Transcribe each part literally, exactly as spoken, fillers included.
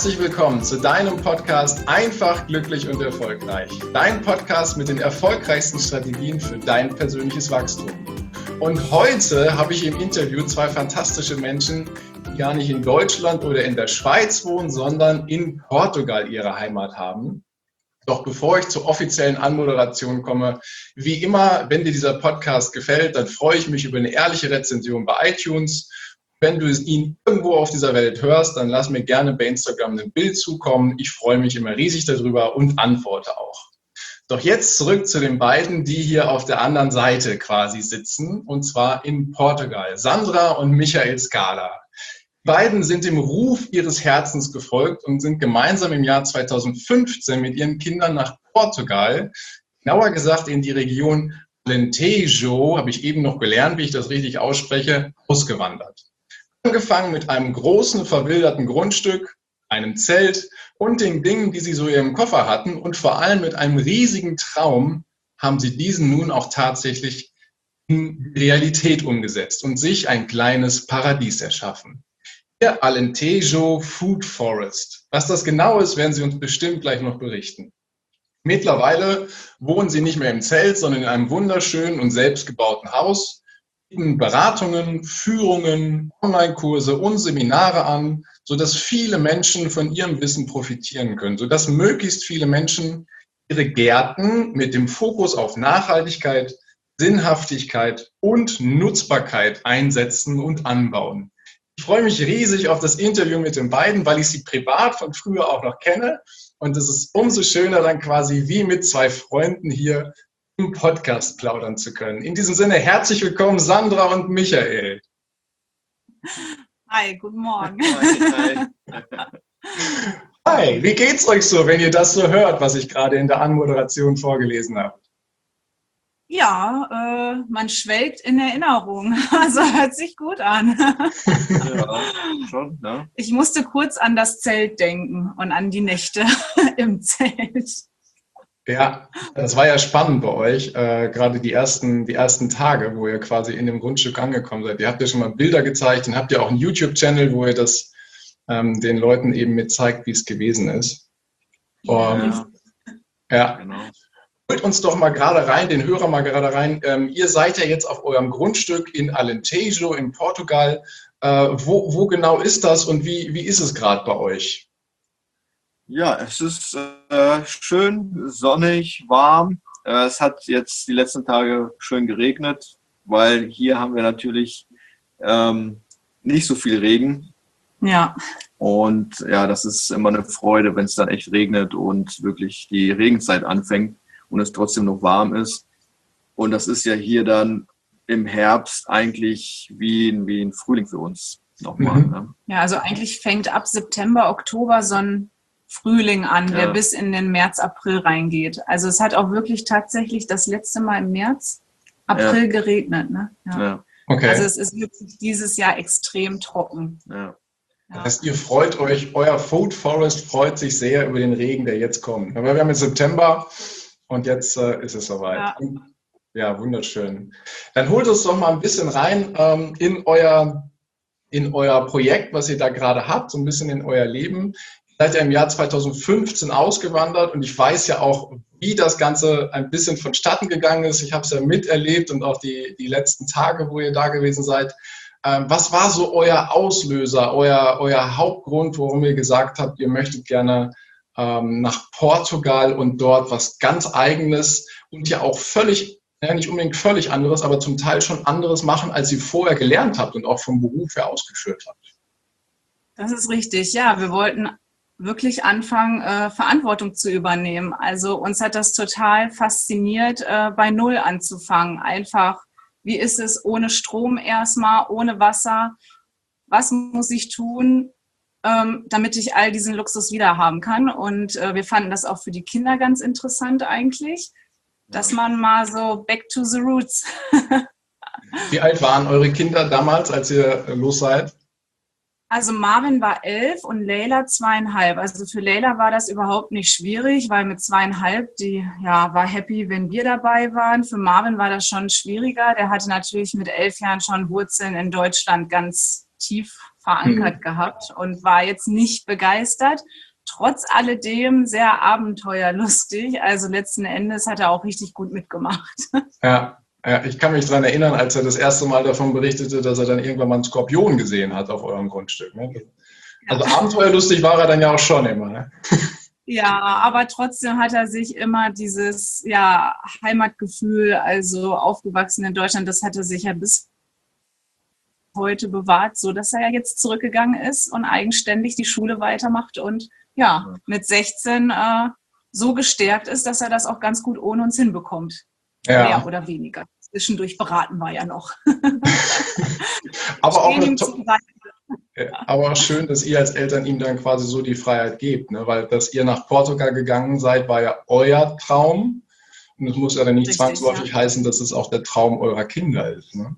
Herzlich willkommen zu deinem Podcast Einfach, glücklich und erfolgreich. Dein Podcast mit den erfolgreichsten Strategien für dein persönliches Wachstum. Und heute habe ich im Interview zwei fantastische Menschen, die gar nicht in Deutschland oder in der Schweiz wohnen, sondern in Portugal ihre Heimat haben. Doch bevor ich zur offiziellen Anmoderation komme, wie immer, wenn dir dieser Podcast gefällt, dann freue ich mich über eine ehrliche Rezension bei iTunes. Wenn du ihn irgendwo auf dieser Welt hörst, dann lass mir gerne bei Instagram ein Bild zukommen. Ich freue mich immer riesig darüber und antworte auch. Doch jetzt zurück zu den beiden, die hier auf der anderen Seite quasi sitzen, und zwar in Portugal. Sandra und Michael Scala. Die beiden sind dem Ruf ihres Herzens gefolgt und sind gemeinsam im Jahr zweitausendfünfzehn mit ihren Kindern nach Portugal, genauer gesagt in die Region Alentejo, habe ich eben noch gelernt, wie ich das richtig ausspreche, ausgewandert. Angefangen mit einem großen, verwilderten Grundstück, einem Zelt und den Dingen, die sie so in ihrem Koffer hatten, und vor allem mit einem riesigen Traum haben sie diesen nun auch tatsächlich in Realität umgesetzt und sich ein kleines Paradies erschaffen. Der Alentejo Food Forest. Was das genau ist, werden sie uns bestimmt gleich noch berichten. Mittlerweile wohnen sie nicht mehr im Zelt, sondern in einem wunderschönen und selbstgebauten Haus, bieten Beratungen, Führungen, Online-Kurse und Seminare an, sodass viele Menschen von ihrem Wissen profitieren können, sodass möglichst viele Menschen ihre Gärten mit dem Fokus auf Nachhaltigkeit, Sinnhaftigkeit und Nutzbarkeit einsetzen und anbauen. Ich freue mich riesig auf das Interview mit den beiden, weil ich sie privat von früher auch noch kenne. Und es ist umso schöner, dann quasi wie mit zwei Freunden hier im Podcast plaudern zu können. In diesem Sinne, herzlich willkommen, Sandra und Michael. Hi, guten Morgen. Hi, hi. Hi, wie geht's euch so, wenn ihr das so hört, was ich gerade in der Anmoderation vorgelesen habe? Ja, äh, man schwelgt in Erinnerung. Also hört sich gut an. Ja, schon, ne? Ich musste kurz an das Zelt denken und an die Nächte im Zelt. Ja, das war ja spannend bei euch, äh, gerade die ersten, die ersten Tage, wo ihr quasi in dem Grundstück angekommen seid. Ihr habt ja schon mal Bilder gezeigt und habt ja auch einen YouTube-Channel, wo ihr das ähm, den Leuten eben mit zeigt, wie es gewesen ist. Um, Ja, ja. genau. Holt uns doch mal gerade rein, den Hörer mal gerade rein. Ähm, ihr seid ja jetzt auf eurem Grundstück in Alentejo in Portugal. Äh, wo, wo genau ist das und wie, wie ist es gerade bei euch? Ja, es ist äh, schön, sonnig, warm. Äh, es hat jetzt die letzten Tage schön geregnet, weil hier haben wir natürlich ähm, nicht so viel Regen. Ja. Und ja, das ist immer eine Freude, wenn es dann echt regnet und wirklich die Regenzeit anfängt und es trotzdem noch warm ist. Und das ist ja hier dann im Herbst eigentlich wie, wie ein Frühling für uns nochmal. Mhm. Ne? Ja, also eigentlich fängt ab September, Oktober so ein Frühling an, Ja. der bis in den März, April reingeht. Also es hat auch wirklich tatsächlich das letzte Mal im März, April Ja. geregnet. Ne? Ja. Ja, Okay. Also es ist wirklich dieses Jahr extrem trocken. ja. Ja. Das heißt, ihr freut euch, euer Food Forest freut sich sehr über den Regen, der jetzt kommt. Aber wir haben jetzt September und jetzt äh, ist es soweit. Ja. Ja, wunderschön. Dann holt uns doch mal ein bisschen rein ähm, in euer, in euer Projekt, was ihr da gerade habt, so ein bisschen in euer Leben. Ihr seid ja im Jahr zweitausendfünfzehn ausgewandert und ich weiß ja auch, wie das Ganze ein bisschen vonstatten gegangen ist. Ich habe es ja miterlebt und auch die, die letzten Tage, wo ihr da gewesen seid. Ähm, was war so euer Auslöser, euer, euer Hauptgrund, warum ihr gesagt habt, ihr möchtet gerne ähm, nach Portugal und dort was ganz Eigenes und ja auch völlig, ja nicht unbedingt völlig anderes, aber zum Teil schon anderes machen, als ihr vorher gelernt habt und auch vom Beruf her ausgeführt habt? Das ist richtig, ja. Wir wollten wirklich anfangen, äh, Verantwortung zu übernehmen. Also uns hat das total fasziniert, äh, bei Null anzufangen. Einfach, wie ist es ohne Strom erstmal, ohne Wasser? Was muss ich tun, ähm, damit ich all diesen Luxus wieder haben kann? Und äh, wir fanden das auch für die Kinder ganz interessant eigentlich, dass man mal so back to the roots. Wie alt waren eure Kinder damals, als ihr los seid? Also Marvin war elf und Leila zweieinhalb. Also für Leila war das überhaupt nicht schwierig, weil mit zweieinhalb, die ja, war happy, wenn wir dabei waren. Für Marvin war das schon schwieriger. Der hatte natürlich mit elf Jahren schon Wurzeln in Deutschland ganz tief verankert mhm. gehabt und war jetzt nicht begeistert. Trotz alledem sehr abenteuerlustig. Also letzten Endes hat er auch richtig gut mitgemacht. Ja, ja, ich kann mich daran erinnern, als er das erste Mal davon berichtete, dass er dann irgendwann mal einen Skorpion gesehen hat auf eurem Grundstück. Ne? Also ja. Abenteuerlustig war er dann ja auch schon immer. Ne? Ja, aber trotzdem hat er sich immer dieses ja, Heimatgefühl, also aufgewachsen in Deutschland, das hat er sich ja bis heute bewahrt, so dass er ja jetzt zurückgegangen ist und eigenständig die Schule weitermacht und ja, mit sechzehn äh, so gestärkt ist, dass er das auch ganz gut ohne uns hinbekommt. Ja. Mehr oder weniger. Zwischendurch beraten wir ja noch. aber, auch eine to- aber auch schön, dass ihr als Eltern ihm dann quasi so die Freiheit gebt, ne? Weil dass ihr nach Portugal gegangen seid, war ja euer Traum. Und es muss ja dann nicht Richtig, zwangsläufig ja. heißen, dass es auch der Traum eurer Kinder ist. Ne?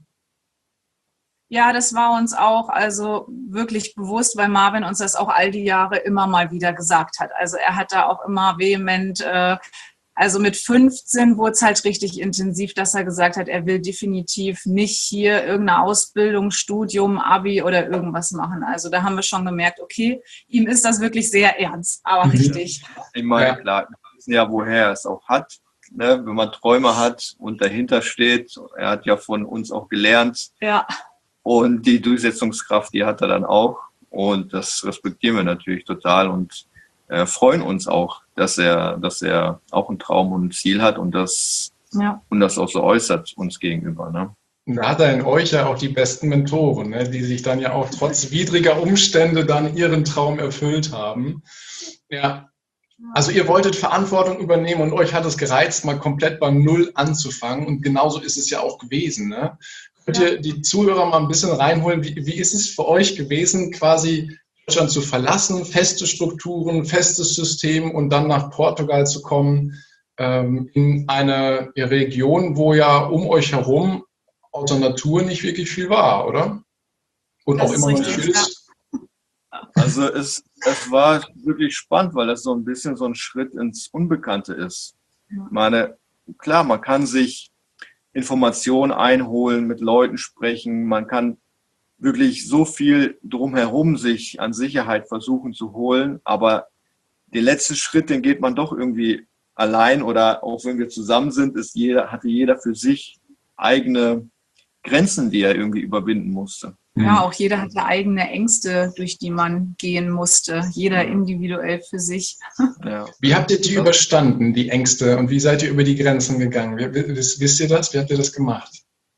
Ja, das war uns auch also wirklich bewusst, weil Marvin uns das auch all die Jahre immer mal wieder gesagt hat. Also er hat da auch immer vehement, äh, also mit fünfzehn wurde es halt richtig intensiv, dass er gesagt hat, er will definitiv nicht hier irgendeine Ausbildung, Studium, Abi oder irgendwas machen. Also da haben wir schon gemerkt, okay, ihm ist das wirklich sehr ernst, aber richtig. Ich meine, klar, wir wissen ja, woher er es auch hat. Ne? Wenn man Träume hat und dahinter steht, er hat ja von uns auch gelernt. Ja. Und die Durchsetzungskraft, die hat er dann auch. Und das respektieren wir natürlich total und äh, freuen uns auch, dass er, dass er auch einen Traum und ein Ziel hat und das, ja. und das auch so äußert uns gegenüber. Ne? Und da hat er in euch ja auch die besten Mentoren, ne? Die sich dann ja auch trotz widriger Umstände dann ihren Traum erfüllt haben. Ja. Also ihr wolltet Verantwortung übernehmen und euch hat es gereizt, mal komplett bei Null anzufangen. Und genauso ist es ja auch gewesen. Ne? Könnt ihr die Zuhörer mal ein bisschen reinholen? Wie, wie ist es für euch gewesen, quasi Deutschland zu verlassen, feste Strukturen, festes System und dann nach Portugal zu kommen, ähm, in eine Region, wo ja um euch herum außer Natur nicht wirklich viel war, oder? Und das auch immer noch nicht viel ist. Also es, es war wirklich spannend, weil das so ein bisschen so ein Schritt ins Unbekannte ist. Ich meine, klar, man kann sich Informationen einholen, mit Leuten sprechen, man kann wirklich so viel drumherum sich an Sicherheit versuchen zu holen, aber den letzten Schritt, den geht man doch irgendwie allein oder auch wenn wir zusammen sind, ist jeder, hatte jeder für sich eigene Grenzen, die er irgendwie überwinden musste. Ja, auch jeder hatte eigene Ängste, durch die man gehen musste. Jeder individuell für sich. Ja. Wie habt ihr die überstanden, die Ängste? Und wie seid ihr über die Grenzen gegangen? Wisst ihr das? Wie habt ihr das gemacht?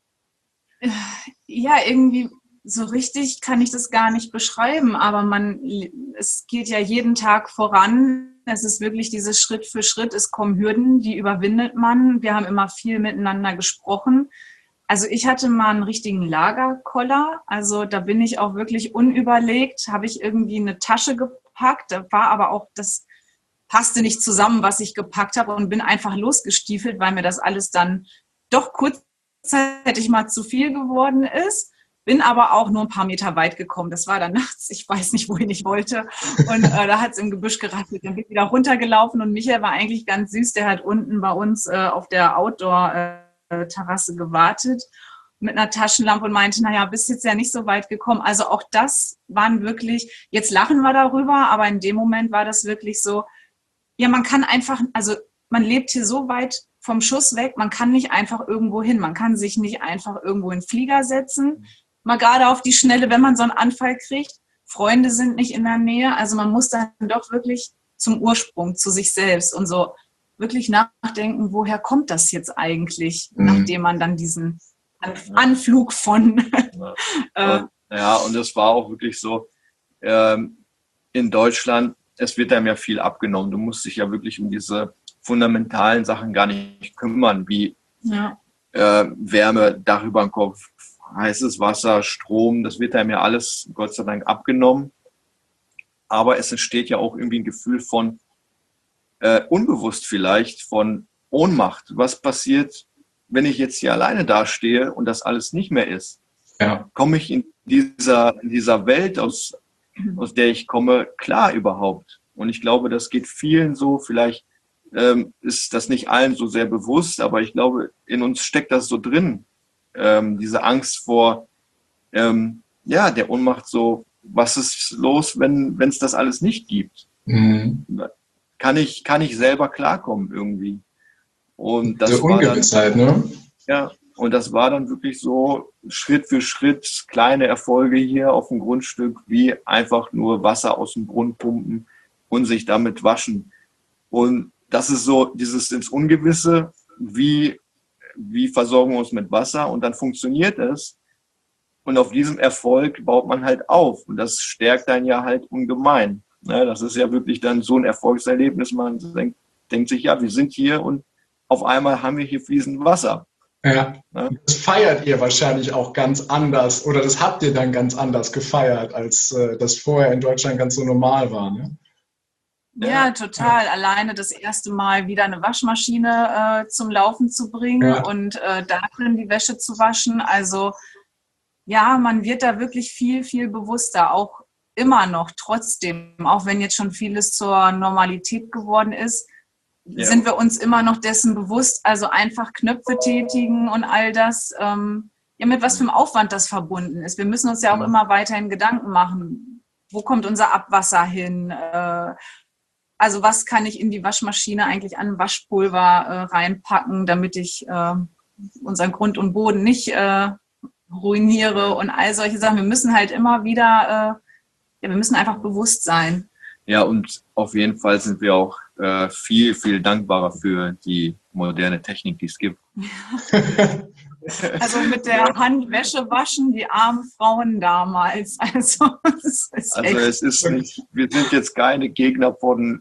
Ja, irgendwie so richtig kann ich das gar nicht beschreiben. Aber man, es geht ja jeden Tag voran. Es ist wirklich dieses Schritt für Schritt. Es kommen Hürden, die überwindet man. Wir haben immer viel miteinander gesprochen. Also ich hatte mal einen richtigen Lagerkoller, also da bin ich auch wirklich unüberlegt, habe ich irgendwie eine Tasche gepackt, da war aber auch, das passte nicht zusammen, was ich gepackt habe und bin einfach losgestiefelt, weil mir das alles dann doch kurzzeitig mal zu viel geworden ist, bin aber auch nur ein paar Meter weit gekommen, das war dann nachts, ich weiß nicht, wohin ich wollte und äh, da hat es im Gebüsch gerappelt, dann bin ich wieder runtergelaufen und Michael war eigentlich ganz süß, der hat unten bei uns äh, auf der Outdoor- äh, Terrasse gewartet mit einer Taschenlampe und meinte, naja, bist jetzt ja nicht so weit gekommen. Also auch das waren wirklich, jetzt lachen wir darüber, aber in dem Moment war das wirklich so, ja, man kann einfach, also man lebt hier so weit vom Schuss weg, man kann nicht einfach irgendwo hin, man kann sich nicht einfach irgendwo in den Flieger setzen, mal gerade auf die Schnelle, wenn man so einen Anfall kriegt, Freunde sind nicht in der Nähe, also man muss dann doch wirklich zum Ursprung, zu sich selbst und so wirklich nachdenken, woher kommt das jetzt eigentlich, mhm. nachdem man dann diesen Anflug von... äh, ja, und das war auch wirklich so, ähm, in Deutschland, es wird einem ja viel abgenommen. Du musst dich ja wirklich um diese fundamentalen Sachen gar nicht kümmern, wie ja. äh, Wärme, Dach über dem Kopf, heißes Wasser, Strom, das wird einem ja alles Gott sei Dank abgenommen. Aber es entsteht ja auch irgendwie ein Gefühl von Äh, unbewusst vielleicht von Ohnmacht. Was passiert, wenn ich jetzt hier alleine dastehe und das alles nicht mehr ist? Ja. Komme ich in dieser, in dieser Welt, aus, aus der ich komme, klar überhaupt? Und ich glaube, das geht vielen so. Vielleicht ähm, ist das nicht allen so sehr bewusst, aber ich glaube, in uns steckt das so drin. Ähm, diese Angst vor ähm, ja, der Ohnmacht, so was ist los, wenn wenn es das alles nicht gibt? Mhm. Kann ich, kann ich selber klarkommen irgendwie? Und das Diese war dann, Ungewissheit, ne? ja, und das war dann wirklich so Schritt für Schritt kleine Erfolge hier auf dem Grundstück, wie einfach nur Wasser aus dem Brunnen pumpen und sich damit waschen. Und das ist so dieses ins Ungewisse, wie, wie versorgen wir uns mit Wasser, und dann funktioniert es. Und auf diesem Erfolg baut man halt auf, und das stärkt dann ja halt ungemein. Ja, das ist ja wirklich dann so ein Erfolgserlebnis. Man denkt, denkt sich, ja, wir sind hier und auf einmal haben wir hier fließend Wasser. Ja. Ja. Das feiert ihr wahrscheinlich auch ganz anders, oder das habt ihr dann ganz anders gefeiert, als äh, das vorher in Deutschland ganz so normal war, ne? Ja, total. Ja. Alleine das erste Mal wieder eine Waschmaschine äh, zum Laufen zu bringen, ja, und äh, da drin die Wäsche zu waschen. Also ja, man wird da wirklich viel, viel bewusster, auch immer noch trotzdem, auch wenn jetzt schon vieles zur Normalität geworden ist, ja, sind wir uns immer noch dessen bewusst, also einfach Knöpfe tätigen und all das, ähm, ja, mit was für einem Aufwand das verbunden ist. Wir müssen uns ja auch immer weiterhin Gedanken machen, wo kommt unser Abwasser hin, äh, also was kann ich in die Waschmaschine eigentlich an Waschpulver äh, reinpacken, damit ich äh, unseren Grund und Boden nicht äh, ruiniere und all solche Sachen. Wir müssen halt immer wieder, äh, ja, wir müssen einfach bewusst sein. Ja, und auf jeden Fall sind wir auch äh, viel, viel dankbarer für die moderne Technik, die es gibt. Also mit der Hand Wäsche waschen, die armen Frauen damals. Also, es ist, also es ist nicht, wir sind jetzt keine Gegner von,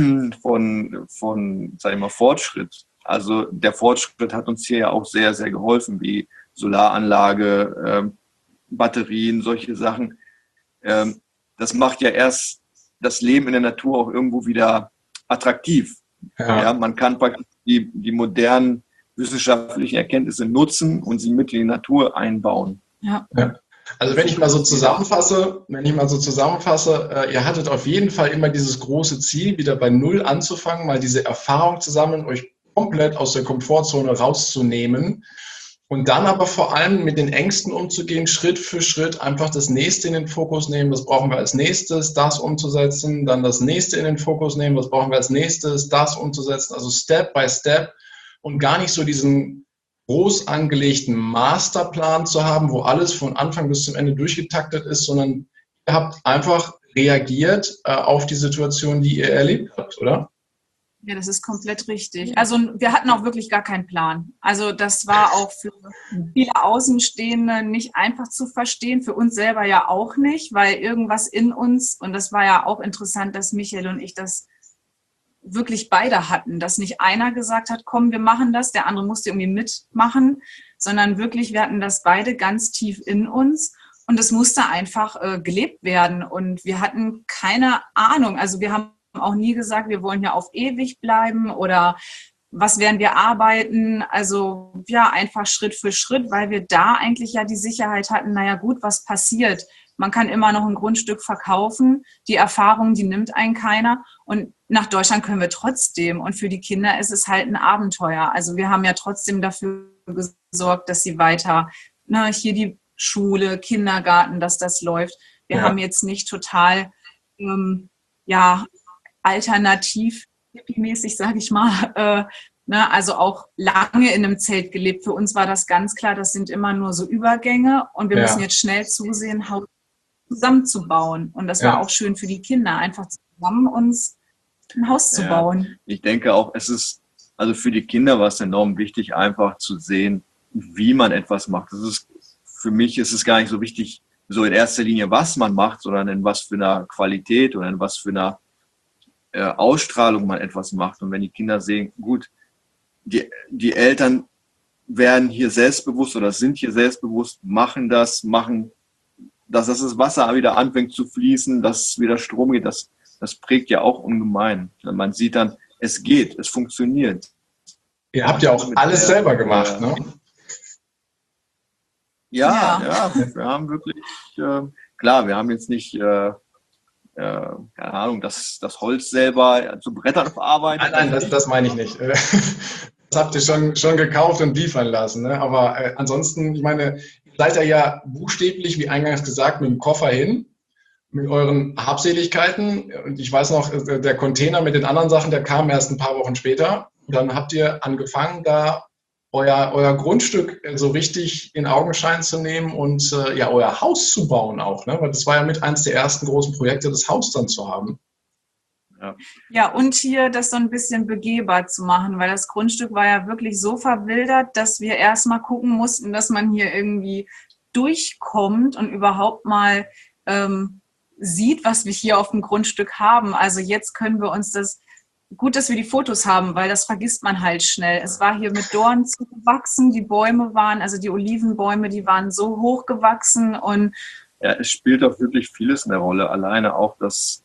von, von, sag ich mal, Fortschritt. Also der Fortschritt hat uns hier ja auch sehr, sehr geholfen, wie Solaranlage, ähm, Batterien, solche Sachen. Ähm, das macht ja erst das Leben in der Natur auch irgendwo wieder attraktiv. Ja. Ja, man kann praktisch die, die modernen wissenschaftlichen Erkenntnisse nutzen und sie mit in die Natur einbauen. Ja. Ja. Also wenn ich mal so zusammenfasse, wenn ich mal so zusammenfasse, äh, ihr hattet auf jeden Fall immer dieses große Ziel, wieder bei Null anzufangen, mal diese Erfahrung zu sammeln, euch komplett aus der Komfortzone rauszunehmen und dann aber vor allem mit den Ängsten umzugehen, Schritt für Schritt einfach das Nächste in den Fokus nehmen, was brauchen wir als nächstes, das umzusetzen, dann das Nächste in den Fokus nehmen, was brauchen wir als nächstes, das umzusetzen, also Step by Step und gar nicht so diesen groß angelegten Masterplan zu haben, wo alles von Anfang bis zum Ende durchgetaktet ist, sondern ihr habt einfach reagiert äh, auf die Situation, die ihr erlebt habt, oder? Ja, das ist komplett richtig. Also wir hatten auch wirklich gar keinen Plan. Also das war auch für viele Außenstehende nicht einfach zu verstehen, für uns selber ja auch nicht, weil irgendwas in uns, und das war ja auch interessant, dass Michael und ich das wirklich beide hatten, dass nicht einer gesagt hat, komm, wir machen das, der andere musste irgendwie mitmachen, sondern wirklich, wir hatten das beide ganz tief in uns und es musste einfach äh, gelebt werden und wir hatten keine Ahnung, also wir haben auch nie gesagt, wir wollen hier auf ewig bleiben oder was werden wir arbeiten, also ja, einfach Schritt für Schritt, weil wir da eigentlich ja die Sicherheit hatten, naja gut, was passiert? Man kann immer noch ein Grundstück verkaufen, die Erfahrung, die nimmt einen keiner und nach Deutschland können wir trotzdem und für die Kinder ist es halt ein Abenteuer. Also wir haben ja trotzdem dafür gesorgt, dass sie weiter, ne, hier die Schule, Kindergarten, dass das läuft. Wir ja. haben jetzt nicht total, ähm, ja, alternativ, hippie-mäßig, sage ich mal, äh, ne, also auch lange in einem Zelt gelebt. Für uns war das ganz klar, das sind immer nur so Übergänge und wir ja. müssen jetzt schnell zusehen, Haus zusammenzubauen. Und das ja. war auch schön für die Kinder, einfach zusammen uns ein Haus zu ja. bauen. Ich denke auch, es ist, also für die Kinder war es enorm wichtig, einfach zu sehen, wie man etwas macht. Das ist, für mich ist es gar nicht so wichtig, so in erster Linie, was man macht, sondern in was für einer Qualität oder in was für einer Ausstrahlung man etwas macht. Und wenn die Kinder sehen, gut, die, die Eltern werden hier selbstbewusst oder sind hier selbstbewusst, machen das, machen, dass das Wasser wieder anfängt zu fließen, dass wieder Strom geht, das, das prägt ja auch ungemein. Man sieht dann, es geht, es funktioniert. Ihr habt ja auch alles der, selber gemacht, ne? Ja, ja, ja, wir haben wirklich, äh, klar, wir haben jetzt nicht äh, Äh, keine Ahnung, das, das Holz selber zu Brettern verarbeitet. Nein, nein, das, das meine ich nicht. Das habt ihr schon, schon gekauft und liefern lassen. Ne? Aber äh, ansonsten, ich meine, ihr seid ja, ja buchstäblich, wie eingangs gesagt, mit dem Koffer hin mit euren Habseligkeiten. Und ich weiß noch, der Container mit den anderen Sachen, der kam erst ein paar Wochen später. Dann habt ihr angefangen, da euer, euer Grundstück so richtig in Augenschein zu nehmen und äh, ja, euer Haus zu bauen auch, ne? Weil das war ja mit eins der ersten großen Projekte, das Haus dann zu haben. Ja. ja, und hier das so ein bisschen begehbar zu machen, weil das Grundstück war ja wirklich so verwildert, dass wir erstmal gucken mussten, dass man hier irgendwie durchkommt und überhaupt mal ähm, sieht, was wir hier auf dem Grundstück haben. Also jetzt können wir uns das, gut, dass wir die Fotos haben, weil das vergisst man halt schnell. Es war hier mit Dornen zugewachsen, die Bäume waren, also die Olivenbäume, die waren so hoch gewachsen und ja, es spielt auch wirklich vieles eine Rolle. Alleine auch, dass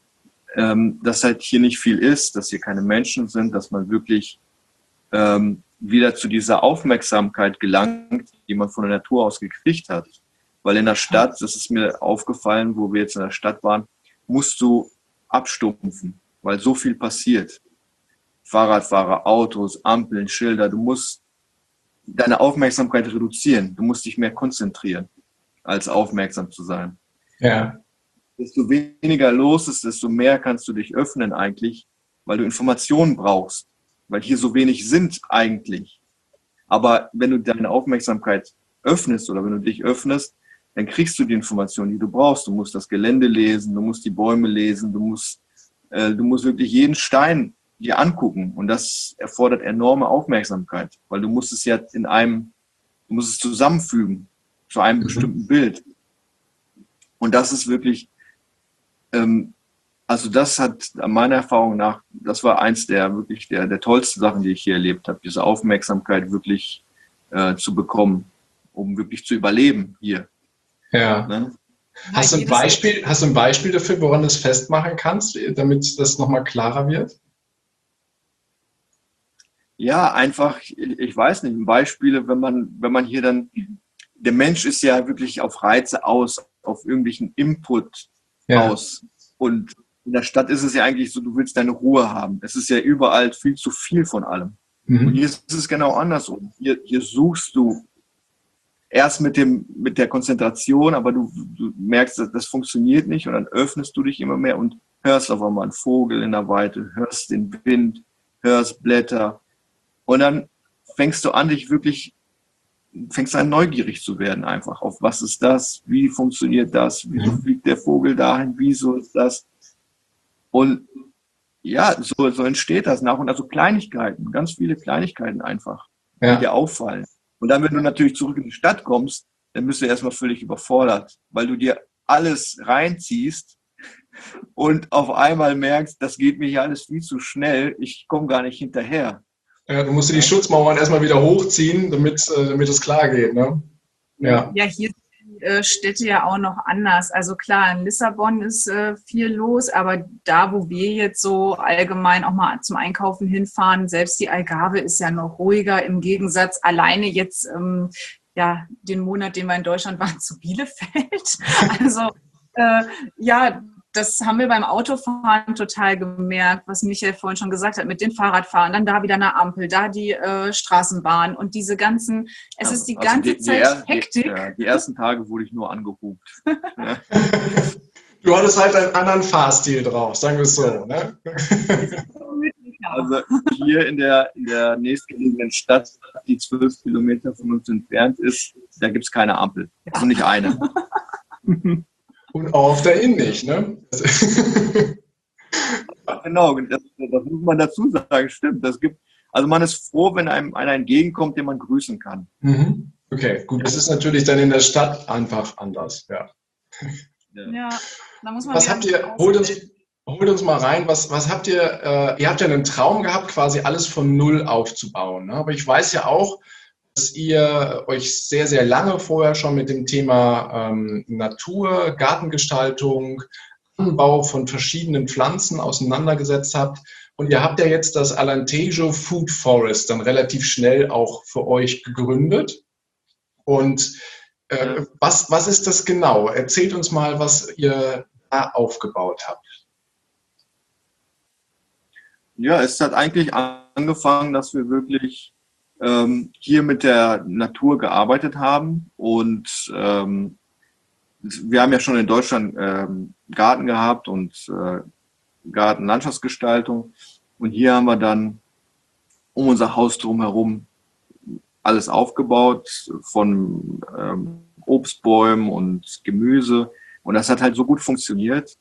ähm, dass halt hier nicht viel ist, dass hier keine Menschen sind, dass man wirklich ähm, wieder zu dieser Aufmerksamkeit gelangt, die man von der Natur aus gekriegt hat. Weil in der Stadt, das ist mir aufgefallen, wo wir jetzt in der Stadt waren, musst du abstumpfen, weil so viel passiert. Fahrradfahrer, Autos, Ampeln, Schilder, du musst deine Aufmerksamkeit reduzieren, du musst dich mehr konzentrieren, als aufmerksam zu sein. Ja. Desto weniger los ist, desto mehr kannst du dich öffnen eigentlich, weil du Informationen brauchst, weil hier so wenig sind eigentlich. Aber wenn du deine Aufmerksamkeit öffnest oder wenn du dich öffnest, dann kriegst du die Informationen, die du brauchst. Du musst das Gelände lesen, du musst die Bäume lesen, du musst, äh, du musst wirklich jeden Stein dir angucken. Und das erfordert enorme Aufmerksamkeit, weil du musst es ja in einem, du musst es zusammenfügen zu einem mhm. bestimmten Bild. Und das ist wirklich, ähm, also das hat meiner Erfahrung nach, das war eins der wirklich der, der tollsten Sachen, die ich hier erlebt habe, diese Aufmerksamkeit wirklich äh, zu bekommen, um wirklich zu überleben hier. Ja. Ne? Hast du ein Beispiel, hast du ein Beispiel dafür, woran du es festmachen kannst, damit das nochmal klarer wird? Ja, einfach, ich weiß nicht, Beispiele, wenn man, wenn man hier dann, der Mensch ist ja wirklich auf Reize aus, auf irgendwelchen Input ja. aus. Und in der Stadt ist es ja eigentlich so, du willst deine Ruhe haben. Es ist ja überall viel zu viel von allem. Mhm. Und hier ist es genau andersrum. Hier, hier suchst du erst mit dem, mit der Konzentration, aber du, du merkst, dass das funktioniert nicht und dann öffnest du dich immer mehr und hörst auf einmal einen Vogel in der Weite, hörst den Wind, hörst Blätter und dann fängst du an, dich wirklich, fängst an neugierig zu werden einfach auf was ist das, wie funktioniert das, wieso fliegt der Vogel dahin, wieso ist das und ja, so, so entsteht das nach und nach, so Kleinigkeiten, ganz viele Kleinigkeiten einfach, ja. die dir auffallen. Und dann, wenn du natürlich zurück in die Stadt kommst, dann bist du erstmal völlig überfordert, weil du dir alles reinziehst und auf einmal merkst, das geht mir hier alles viel zu schnell, ich komme gar nicht hinterher. Ja, du musst dir die Schutzmauern erstmal wieder hochziehen, damit, äh, damit es klar geht, ne? Ja, ja, hier sind die äh, Städte ja auch noch anders. Also klar, in Lissabon ist äh, viel los, aber da, wo wir jetzt so allgemein auch mal zum Einkaufen hinfahren, selbst die Algarve ist ja noch ruhiger im Gegensatz alleine jetzt ähm, ja den Monat, den wir in Deutschland waren, zu Bielefeld. Also äh, ja, das haben wir beim Autofahren total gemerkt, was Michael vorhin schon gesagt hat, mit den Fahrradfahren, dann da wieder eine Ampel, da die äh, Straßenbahn und diese ganzen, es ja, ist die also ganze die, Zeit die, Hektik. Die, ja, die ersten Tage wurde ich nur angehupt. Du hattest halt einen anderen Fahrstil drauf, sagen wir es so, ne? Also hier in der, in der nächstgelegenen Stadt, die zwölf Kilometer von uns entfernt ist, da gibt es keine Ampel, also nicht eine. Und auch auf der Inn nicht, ne? Genau, das, das muss man dazu sagen, stimmt. Das gibt, also man ist froh, wenn einem einer entgegenkommt, den man grüßen kann. Mhm. Okay, gut, das ist natürlich dann in der Stadt einfach anders, ja. Ja, ja da muss man was habt ihr, holt uns, holt uns mal rein, was, was habt ihr, äh, ihr habt ja einen Traum gehabt, quasi alles von Null aufzubauen, ne? Aber ich weiß ja auch, dass ihr euch sehr, sehr lange vorher schon mit dem Thema ähm, Natur, Gartengestaltung, Anbau von verschiedenen Pflanzen auseinandergesetzt habt. Und ihr habt ja jetzt das Alentejo Food Forest dann relativ schnell auch für euch gegründet. Und äh, was, was ist das genau? Erzählt uns mal, was ihr da aufgebaut habt. Ja, es hat eigentlich angefangen, dass wir wirklich hier mit der Natur gearbeitet haben und ähm, wir haben ja schon in Deutschland ähm, Garten gehabt und äh, Gartenlandschaftsgestaltung. Und hier haben wir dann um unser Haus drumherum alles aufgebaut, von ähm, Obstbäumen und Gemüse. Und das hat halt so gut funktioniert,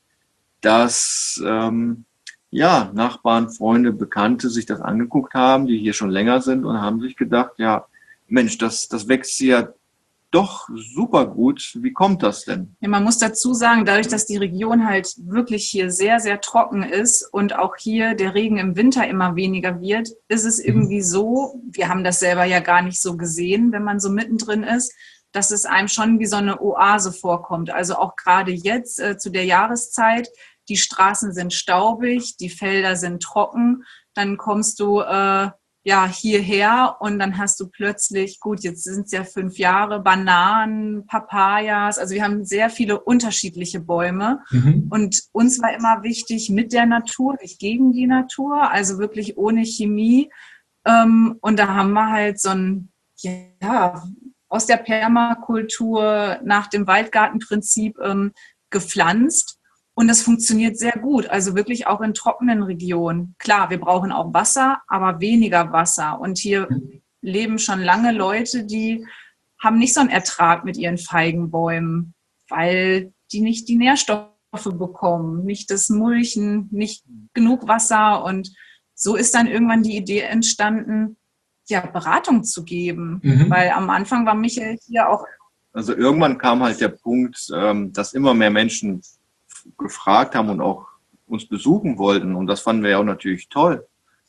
dass ähm, ja, Nachbarn, Freunde, Bekannte sich das angeguckt haben, die hier schon länger sind und haben sich gedacht, ja, Mensch, das, das wächst ja doch super gut. Wie kommt das denn? Ja, man muss dazu sagen, dadurch, dass die Region halt wirklich hier sehr, sehr trocken ist und auch hier der Regen im Winter immer weniger wird, ist es irgendwie so, wir haben das selber ja gar nicht so gesehen, wenn man so mittendrin ist, dass es einem schon wie so eine Oase vorkommt. Also auch gerade jetzt äh, zu der Jahreszeit, die Straßen sind staubig, die Felder sind trocken, dann kommst du äh, ja hierher und dann hast du plötzlich, gut, jetzt sind es ja fünf Jahre, Bananen, Papayas, also wir haben sehr viele unterschiedliche Bäume. Mhm. Und uns war immer wichtig, mit der Natur, nicht gegen die Natur, also wirklich ohne Chemie. Ähm, und da haben wir halt so ein, ja, aus der Permakultur nach dem Waldgartenprinzip ähm, gepflanzt. Und das funktioniert sehr gut, also wirklich auch in trockenen Regionen. Klar, wir brauchen auch Wasser, aber weniger Wasser. Und hier leben schon lange Leute, die haben nicht so einen Ertrag mit ihren Feigenbäumen, weil die nicht die Nährstoffe bekommen, nicht das Mulchen, nicht genug Wasser. Und so ist dann irgendwann die Idee entstanden, ja, Beratung zu geben. Mhm. Weil am Anfang war Michael hier auch... Also irgendwann kam halt der Punkt, dass immer mehr Menschen gefragt haben und auch uns besuchen wollten. Und das fanden wir ja auch natürlich toll.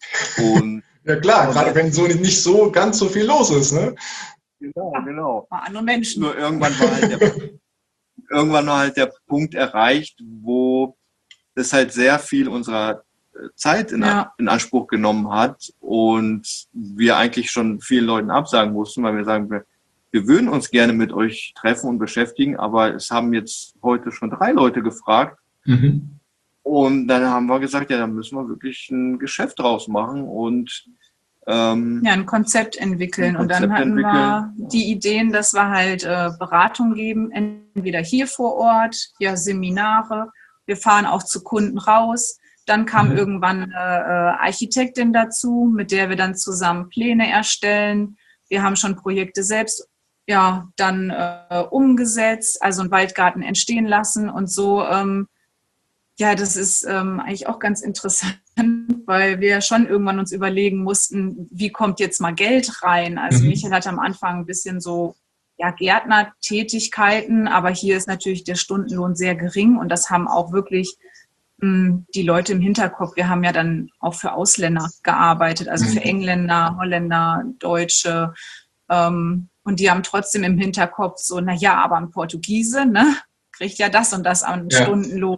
Und ja klar, gerade wenn so nicht so ganz so viel los ist, ne? Genau, genau. War andere Menschen. Nur irgendwann war halt der, irgendwann war halt der Punkt erreicht, wo es halt sehr viel unserer Zeit in, ja. in Anspruch genommen hat und wir eigentlich schon vielen Leuten absagen mussten, weil wir sagen, wir Wir würden uns gerne mit euch treffen und beschäftigen, aber es haben jetzt heute schon drei Leute gefragt. Mhm. Und dann haben wir gesagt, ja, dann müssen wir wirklich ein Geschäft draus machen und ähm, ja, ein Konzept entwickeln. Ein Konzept und dann hatten wir die Ideen, dass wir halt äh, Beratung geben, entweder hier vor Ort, ja, Seminare. Wir fahren auch zu Kunden raus. Dann kam mhm. irgendwann eine äh, Architektin dazu, mit der wir dann zusammen Pläne erstellen. Wir haben schon Projekte selbst ja dann äh, umgesetzt, also einen Waldgarten entstehen lassen und so. Ähm, ja, das ist ähm, eigentlich auch ganz interessant, weil wir schon irgendwann uns überlegen mussten, wie kommt jetzt mal Geld rein? Also mhm. Michael hatte am Anfang ein bisschen so ja, Gärtnertätigkeiten, aber hier ist natürlich der Stundenlohn sehr gering und das haben auch wirklich mh, die Leute im Hinterkopf. Wir haben ja dann auch für Ausländer gearbeitet, also für Engländer, Holländer, Deutsche. Ähm, und die haben trotzdem im Hinterkopf so, na ja, aber ein Portugiese, ne, kriegt ja das und das an ja. Stundenlohn.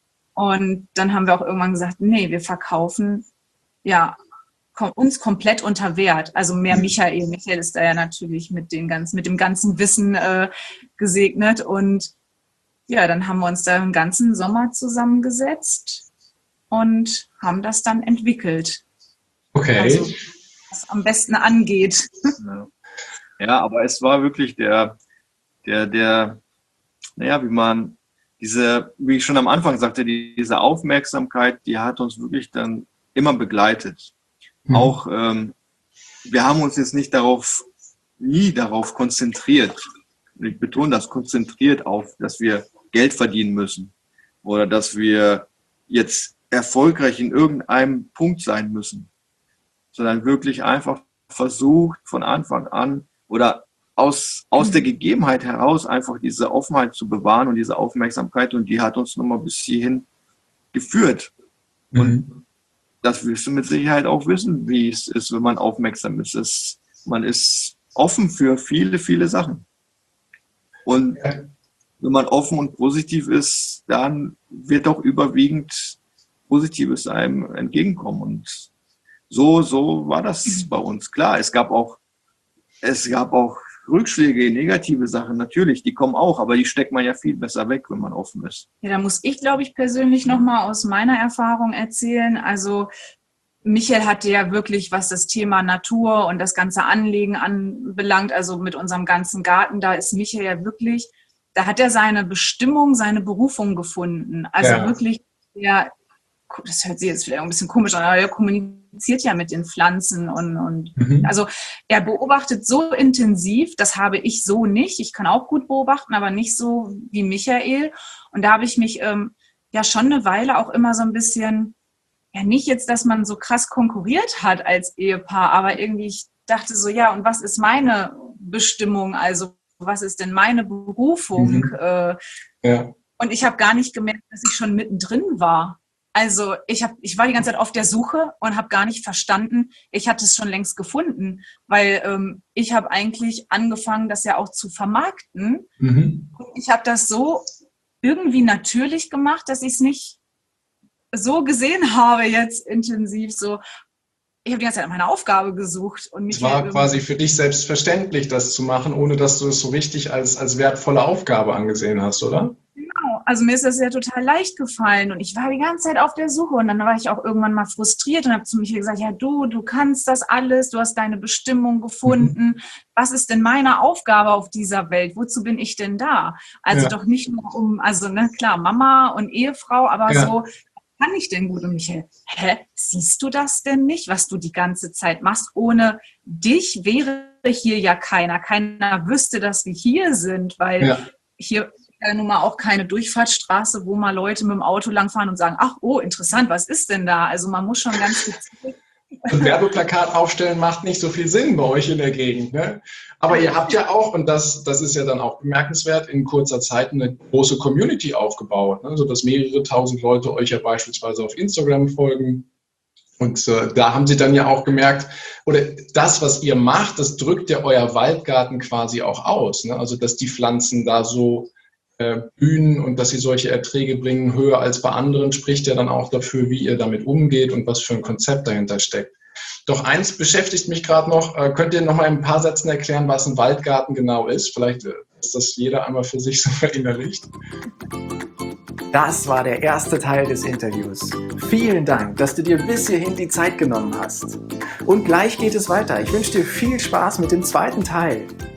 Und dann haben wir auch irgendwann gesagt, nee, wir verkaufen ja kom- uns komplett unter Wert. Also mehr Michael. Michael ist da ja natürlich mit, den ganzen, mit dem ganzen Wissen äh, gesegnet. Und ja, dann haben wir uns da den ganzen Sommer zusammengesetzt und haben das dann entwickelt. Okay. Also, was am besten angeht. Ja. Ja, aber es war wirklich der, der, der, naja, wie man diese, wie ich schon am Anfang sagte, die, diese Aufmerksamkeit, die hat uns wirklich dann immer begleitet. Mhm. Auch, ähm, wir haben uns jetzt nicht darauf, nie darauf konzentriert. Ich betone das, konzentriert auf, dass wir Geld verdienen müssen oder dass wir jetzt erfolgreich in irgendeinem Punkt sein müssen, sondern wirklich einfach versucht von Anfang an oder aus, aus der Gegebenheit heraus einfach diese Offenheit zu bewahren und diese Aufmerksamkeit, und die hat uns nochmal bis hierhin geführt. Mhm. Und das wirst du mit Sicherheit auch wissen, wie es ist, wenn man aufmerksam ist. Es, man ist offen für viele, viele Sachen. Und ja. wenn man offen und positiv ist, dann wird auch überwiegend Positives einem entgegenkommen. Und so, so war das bei uns. Klar, es gab auch Es gab auch Rückschläge, negative Sachen, natürlich, die kommen auch, aber die steckt man ja viel besser weg, wenn man offen ist. Ja, da muss ich, glaube ich, persönlich nochmal aus meiner Erfahrung erzählen. Also Michael hatte ja wirklich, was das Thema Natur und das ganze Anlegen anbelangt, also mit unserem ganzen Garten, da ist Michael ja wirklich da hat er seine Bestimmung, seine Berufung gefunden. Also ja. wirklich, der, das hört sich jetzt vielleicht ein bisschen komisch an, aber er kommuniziert ja mit den Pflanzen und, und mhm. also er beobachtet so intensiv, das habe ich so nicht. Ich kann auch gut beobachten, aber nicht so wie Michael. Und da habe ich mich ähm, ja schon eine Weile auch immer so ein bisschen, ja nicht jetzt, dass man so krass konkurriert hat als Ehepaar, aber irgendwie ich dachte so, ja, und was ist meine Bestimmung? Also was ist denn meine Berufung? Mhm. Äh, ja. Und ich habe gar nicht gemerkt, dass ich schon mittendrin war. Also ich, hab, ich war die ganze Zeit auf der Suche und habe gar nicht verstanden, ich hatte es schon längst gefunden, weil ähm, ich habe eigentlich angefangen, das ja auch zu vermarkten. Mhm. Ich habe das so irgendwie natürlich gemacht, dass ich es nicht so gesehen habe jetzt intensiv. So, ich habe die ganze Zeit meine Aufgabe gesucht. Und es war quasi für dich selbstverständlich, das zu machen, ohne dass du es so richtig als, als wertvolle Aufgabe angesehen hast, oder? Genau, also mir ist das ja total leicht gefallen und ich war die ganze Zeit auf der Suche und dann war ich auch irgendwann mal frustriert und habe zu Michael gesagt, ja du, du kannst das alles, du hast deine Bestimmung gefunden. Mhm. Was ist denn meine Aufgabe auf dieser Welt? Wozu bin ich denn da? Also ja. doch nicht nur um, also ne, klar, Mama und Ehefrau, aber ja. so, kann ich denn gut? Und Michael, hä, siehst du das denn nicht, was du die ganze Zeit machst? Ohne dich wäre hier ja keiner. Keiner wüsste, dass wir hier sind, weil ja. hier ja nun mal auch keine Durchfahrtsstraße, wo mal Leute mit dem Auto langfahren und sagen, ach, oh, interessant, was ist denn da? Also man muss schon ganz gezielt... Ein Werbeplakat aufstellen macht nicht so viel Sinn bei euch in der Gegend. Ne? Aber ihr habt ja auch, und das, das ist ja dann auch bemerkenswert, in kurzer Zeit eine große Community aufgebaut, ne? Sodass mehrere tausend Leute euch ja beispielsweise auf Instagram folgen. Und äh, da haben sie dann ja auch gemerkt, oder das, was ihr macht, das drückt ja euer Waldgarten quasi auch aus. Ne? Also dass die Pflanzen da so äh, blühen und dass sie solche Erträge bringen, höher als bei anderen, spricht ja dann auch dafür, wie ihr damit umgeht und was für ein Konzept dahinter steckt. Doch eins beschäftigt mich gerade noch. Äh, könnt ihr noch mal in ein paar Sätzen erklären, was ein Waldgarten genau ist? Vielleicht äh, ist das jeder einmal für sich so verinnerlicht. Das war der erste Teil des Interviews. Vielen Dank, dass du dir bis hierhin die Zeit genommen hast. Und gleich geht es weiter. Ich wünsche dir viel Spaß mit dem zweiten Teil.